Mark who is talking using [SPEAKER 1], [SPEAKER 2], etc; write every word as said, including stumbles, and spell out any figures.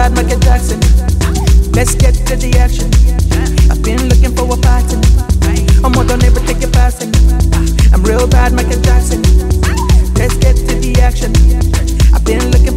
[SPEAKER 1] bad, Michael Jackson. Let's get to the action. I've been looking for a pattern. I'm more than ever take it passing. I'm real bad, Michael Jackson. Let's get to the action. I've been looking